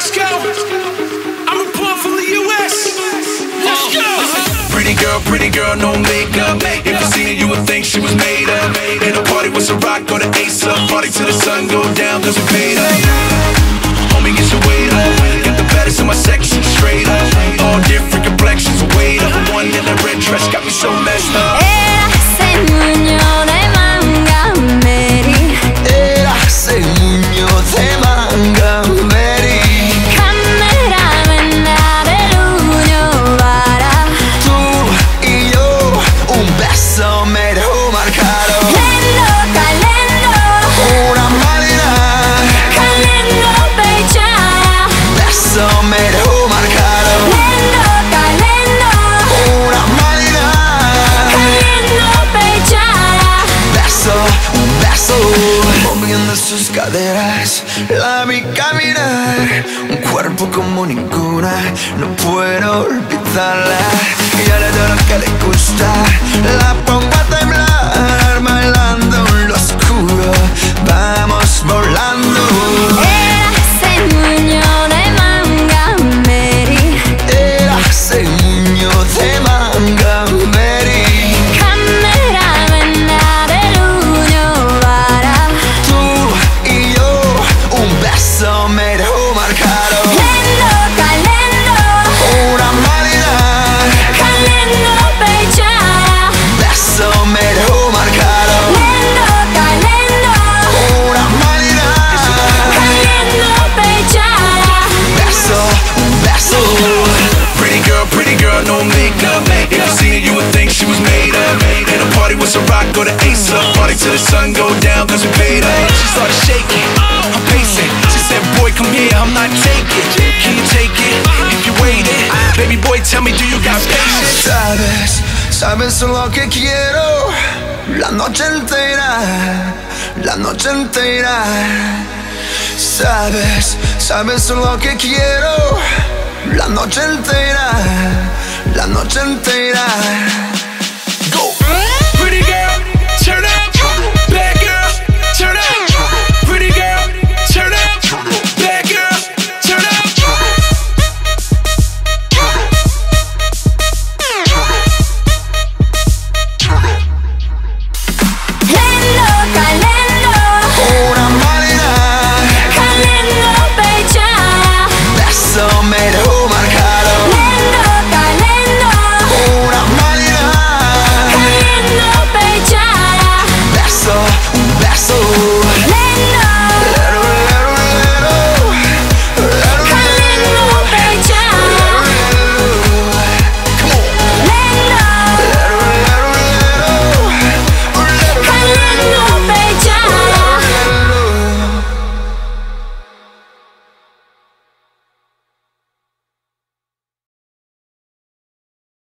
let's go. I report from the US. Let's go. Pretty girl, no makeup. If you seen her, you would think she was made up. In a party with some rock, go to Ace Up. Party till the sun go down, cause we paid up. Homie, get your weight up. Got the baddest in my section, straight up. All different complexions, weight up. One in a red dress got me so messed up. Era segno de manga meri. Era segno de manga meri. Camera venda dell'Unione Vara. Tu y yo, un beso me dejó marcado. Lendo, calendo. Una marina. Calendo pechara. Beso me dejó marcado. Lendo, calendo. Una marina. Calendo pechara. Beso, un beso. Moviendo sus caderas, la vi caminar. Un cuerpo como ninguna, no puedo olvidarla. Ella le da lo que le gusta, la pongo a temblar. Bailando en lo oscuro, vamos volando. Era segno de manga meri. Era segno de manga meri. Camera venda dell'Unione Vara. Tú y yo, un beso me dejó marcado. Lendo, calendo. Una marina. Calendo pechara. Beso me dejó marcado. Lendo, calendo. Una marina. Calendo pechara. Beso, un beso. Pretty girl, no makeup. If you seen her, you would think she was made up. In a party with some rock, go to Ace Up. Party till the sun go down, cause we paid up. She started shaking, I'm pacing. She said, boy, come here, I'm not taking. Can you take it? If you wait it, baby boy, tell me, do you got patience? Sabes lo que quiero. La noche entera, la noche entera. Sabes lo que quiero. La noche entera, la noche entera.